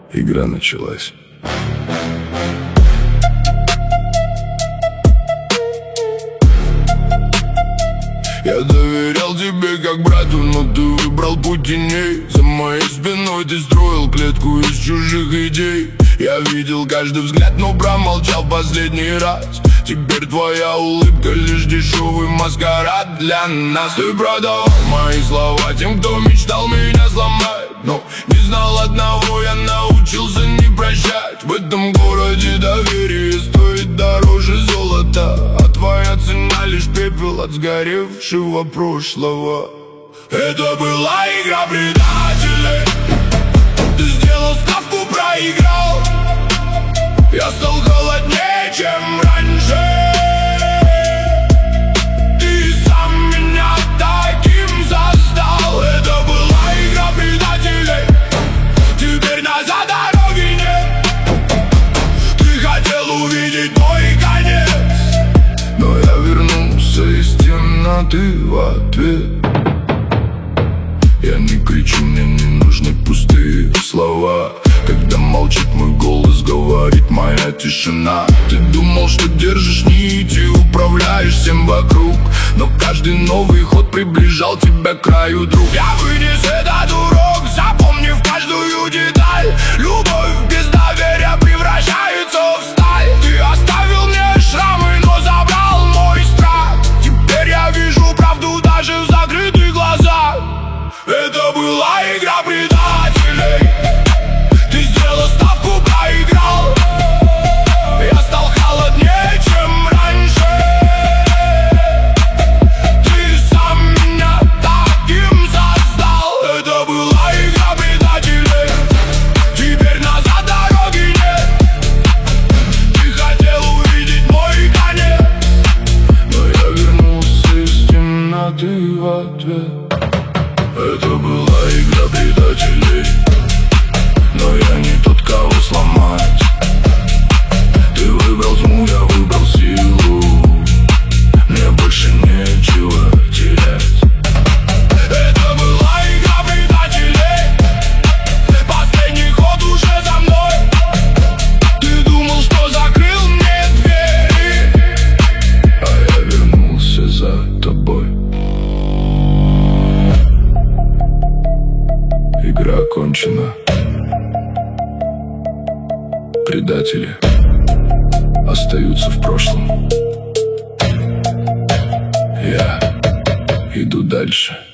Игра началась. Я доверял тебе как брату, но ты выбрал путь теней. За моей спиной ты строил клетку из чужих идей. Я видел каждый взгляд, но промолчал в последний раз. Теперь твоя улыбка лишь дешевый маскарад для нас. Ты продавал мои слова тем, кто мечтал меня сломать. Но не знал одного, я научился не прощать. В этом городе доверие стоит дороже золота, а твоя цена лишь пепел от сгоревшего прошлого. Это была игра предателей. Ты сделал ставку, проиграл. Я стал холоднее, чем раньше. Ты сам меня таким создал. Это была игра предателей. Теперь назад дороги нет. Ты хотел увидеть мой конец, но я вернулся из темноты в ответ. Я не кричу, мне не нужны пустые слова. Когда молчит мой голос, говорит моя тишина. Ты думал, что держишь нить и управляешь всем вокруг, но каждый новый ход приближал тебя к краю, друг. Я вынес этот урок, запомнив каждую деталь. Любовь без доверия превращается в сталь. Ты оставил мне шрамы, но забрал мой страх. Теперь я вижу правду даже в закрытых глазах. Это была игра предателей. Ты сделал ставку, проиграл. Я стал холоднее, чем раньше. Ты сам меня таким создал. Это была игра предателей. Теперь назад дороги нет. Ты хотел увидеть мой конец, но я вернулся из темноты в ответ. Это была игра предателей, но я не тот, кого сломать. Ты выбрал тьму, я выбрал силу. Мне больше нечего терять. Это была игра предателей. Последний ход уже за мной. Ты думал, что закрыл мне двери, а я вернулся за тобой. Игра окончена. Предатели остаются в прошлом. Я иду дальше.